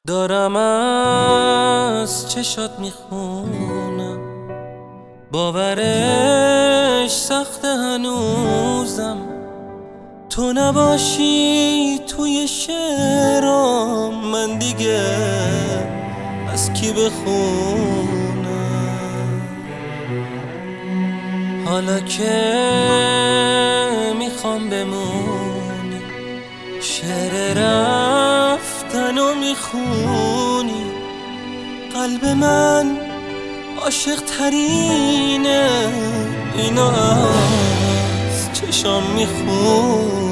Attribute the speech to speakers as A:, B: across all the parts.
A: دارم از چشات میخونم، باورش سخت هنوزم. تو نباشی توی شعرام، من دیگه از کی بخونم؟ حالا که میخوام بمونی، شعر رفتنو میخونی. قلب من عاشق ترینه، اینو از چشام میخونی.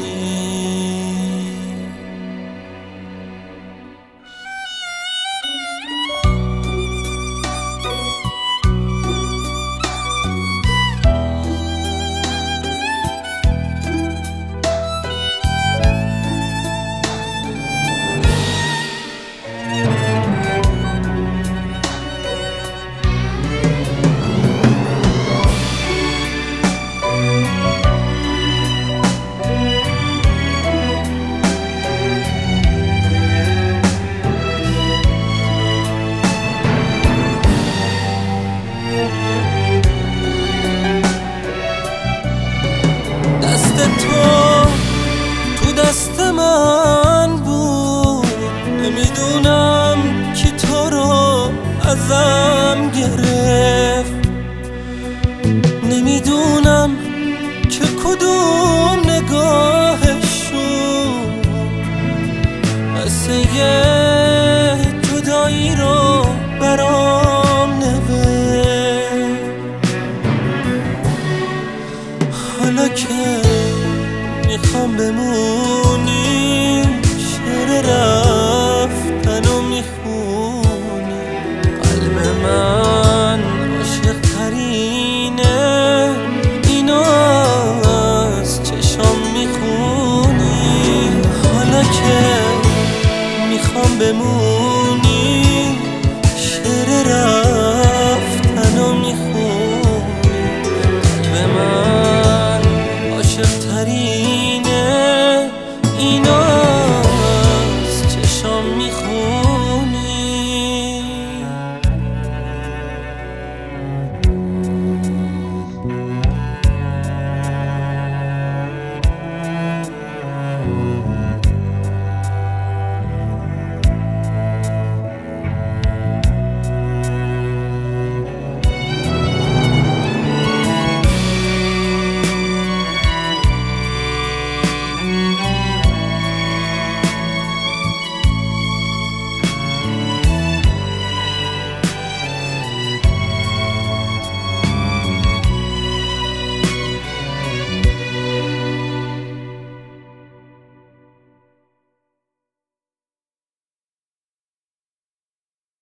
A: دست تو دست من بود، نمیدونم کی تو رو ازم گرفت. نمیدونم که کدوم نگاهشون قصه جدایی رو برام نوشت. حالا که میخوام بمونی، شعر رفتنو میخونی. قلب من عاشق ترینه، اینو از چشام میخونی. حالا که میخوام بمونی،